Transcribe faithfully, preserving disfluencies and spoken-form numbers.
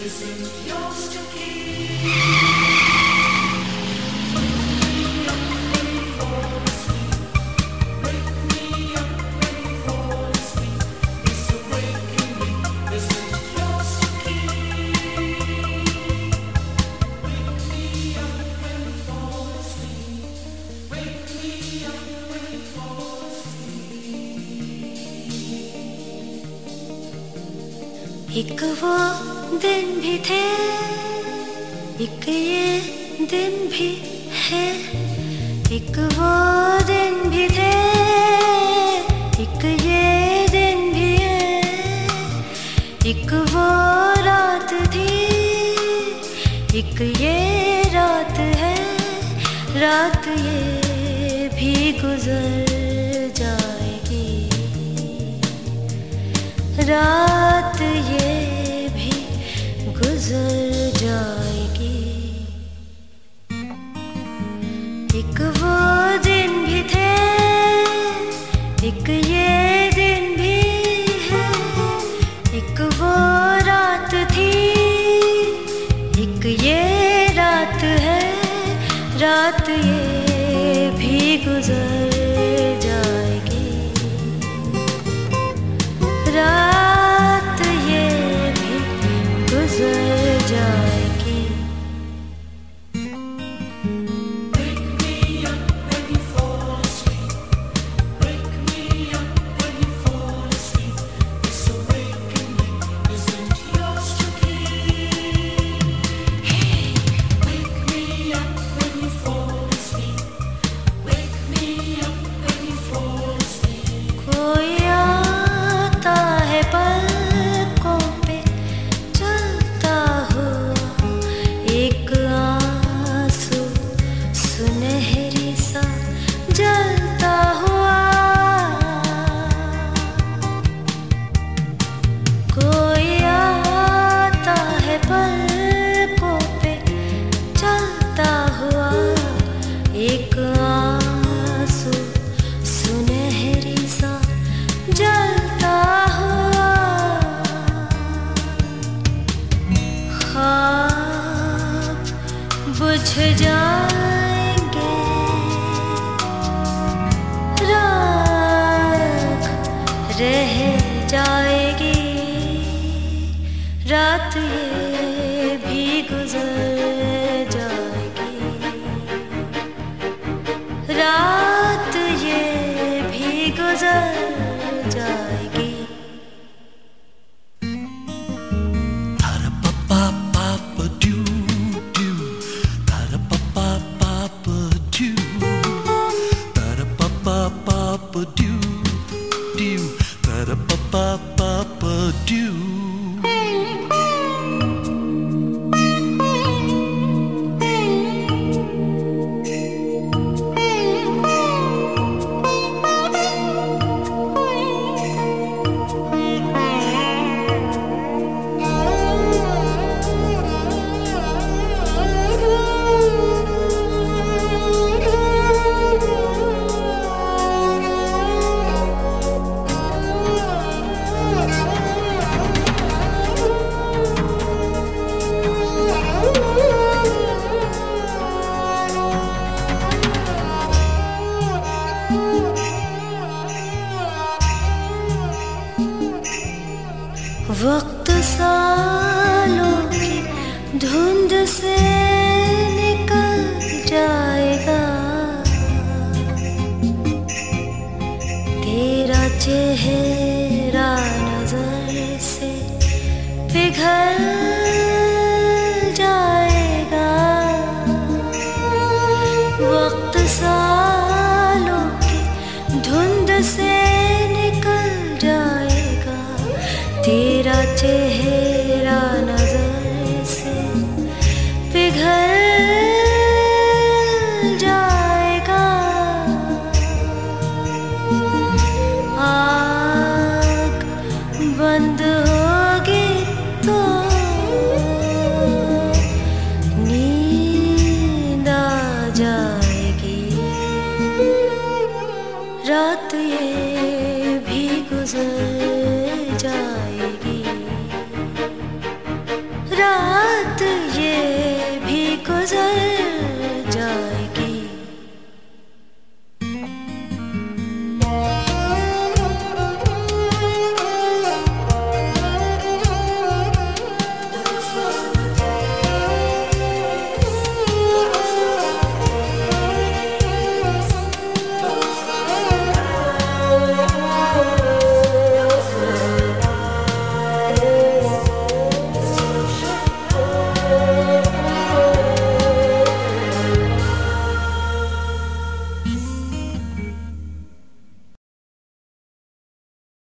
एक वो दिन भी थे, एक ये दिन भी है। एक वो दिन भी थे, एक ये दिन भी है। एक वो रात थी, एक ये रात है। रात ये भी गुजर जाएगी, रात ये भी गुजर जाएगी। एक वो दिन भी थे, एक ये दिन भी है। एक वो रात थी, एक ये रात है। रात ये भी गुजर जाएगी, रात ये भी गुजर जाएगी। बुझ जाएंगे, राख रह जाएगी। रात ये भी गुजर जाएगी, रात ये भी गुजर जाएगी। वक्त सालों की धुंध से निकल जाएगा, तेरा चेहरा नजर से पिघल जाएगा। वक्त सालों की धुंध से निकल जाएगा, तेरा चेहरा नजर से पिघल जाएगा। आँख बंद होगी तो नींद आ जाएगी। रात ये भी गुजर